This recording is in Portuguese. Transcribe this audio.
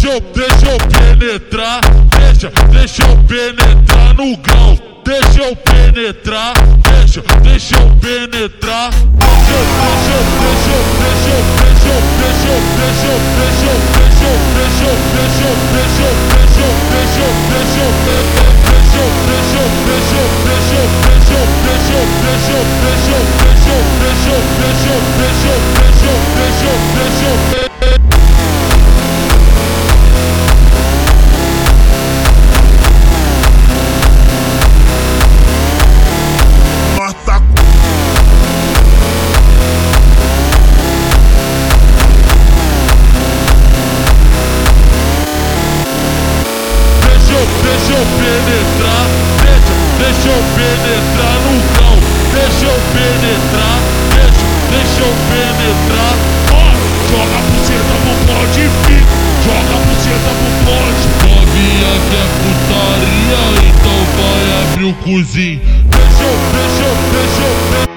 deixa eu penetrar, deixa eu penetrar no grão. Deixa eu penetrar, deixa eu penetrar. Deixa eu penetrar, deixa eu penetrar no grão. Deixa eu penetrar, deixa eu penetrar. Ó, joga a buceta pro pote, filho. Joga a buceta pro pote. Novinha quer putaria, então vai abrir o cozinho. Deixa eu